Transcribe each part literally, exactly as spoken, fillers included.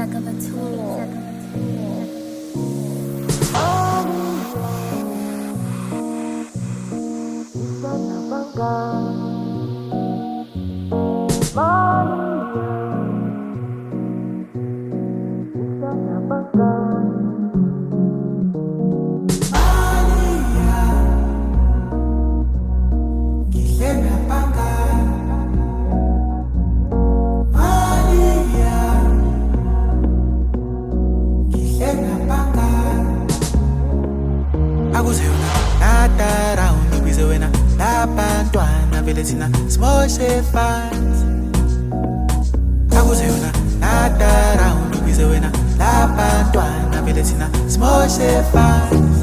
Small safe fans. I was here not around with the winner. La Pantuana, Velecina, small safe fans.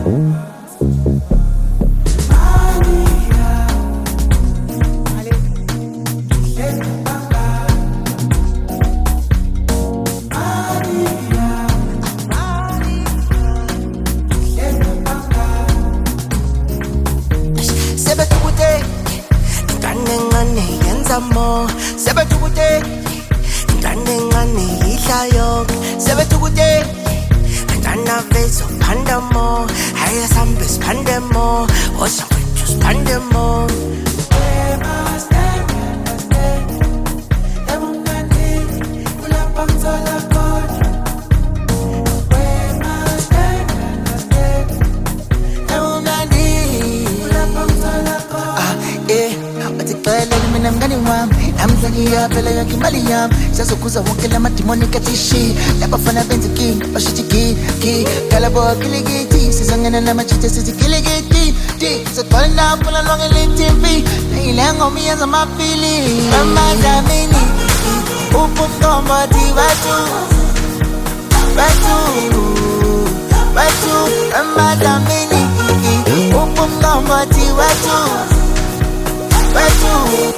More, seven to good day, standing on the Ishayo, seven to good day, and Anna face of Pandamo, higher some best Pandamo, or some just Pandamo. I'm getting warm. I'm thinking I feel like I'm Maliam. Just a cousin walking on my demonic tishi. Never fun of the key, but she key, key. Calabo, Killigati, Sisang and I'm a chitter, Killigati. So turn down, pull along a little T V. They lang on me as I'm feeling. Mama Damini, Upum Gomati, Batu, Batu, Batu, Mama Damini, Upum Gomati, Batu, Batu.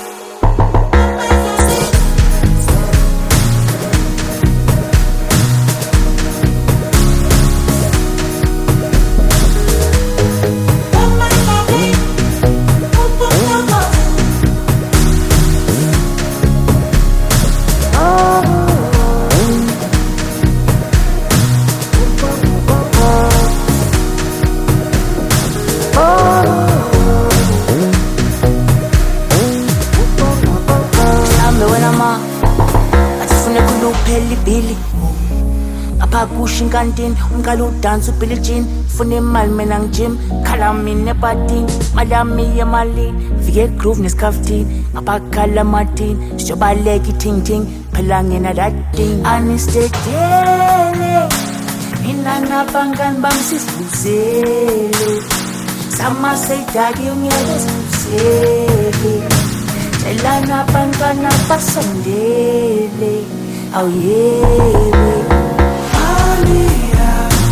Billy Apa pushing canteen, ungalu dance Billy Jean, funny mal menang gym, kalami ne patin, madami ya mali, vige groove ne skaftin, apa kala martin, shoba leki ting ting, pelangi na that thing, anesthetic, inana pangan bang sis busele, sama say dagi ungeles busele, elana pangan na pasandele. Oh yeah, Malia,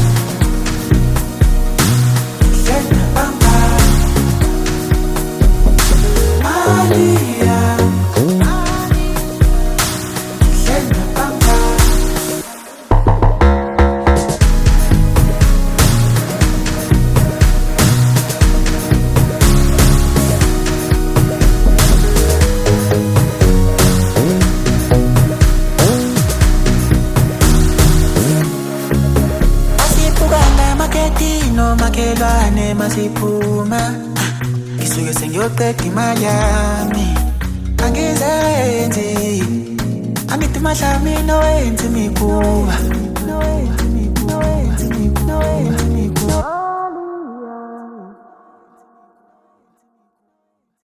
Sena Bamba, Malia, Sena Bamba. No makelwane masiphuma isuke sengiyoqeda imali yami angizenzi angithi mahlami nowenza imikhuba